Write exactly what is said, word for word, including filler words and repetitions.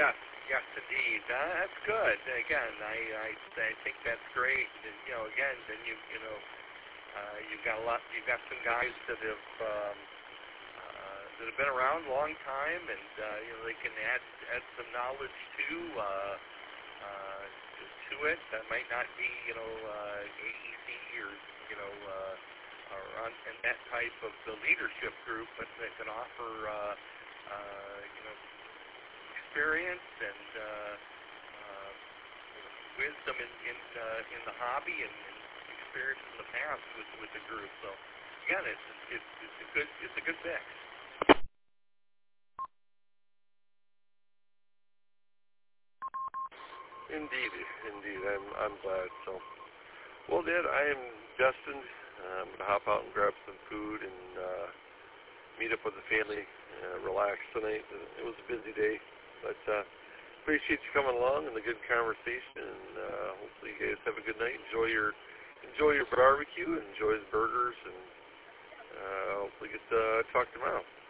Yes, yes, indeed. Uh, that's good. Again, I, I I think that's great. And, you know, again, then you you know, uh, you've got a lot. You've got some guys that have um, uh, that have been around a long time, and uh, you know they can add add some knowledge to uh, uh, to, to it. That might not be you know uh, A E C or you know uh, or on and that type of the leadership group, but that can offer uh, uh, you know. experience and uh, uh, wisdom in in, uh, in the hobby and, and experience in the past with, with the group. So again, it's it's it's a good it's a good mix. Indeed, indeed. I'm I'm glad. So, well, Dad, I am destined. Uh, I'm gonna hop out and grab some food and uh, meet up with the family, uh, relax tonight. It was a busy day, but. Uh, Appreciate you coming along and the good conversation, and uh, hopefully you guys have a good night. Enjoy your enjoy your barbecue, enjoy the burgers, and uh, hopefully get to uh, talk tomorrow.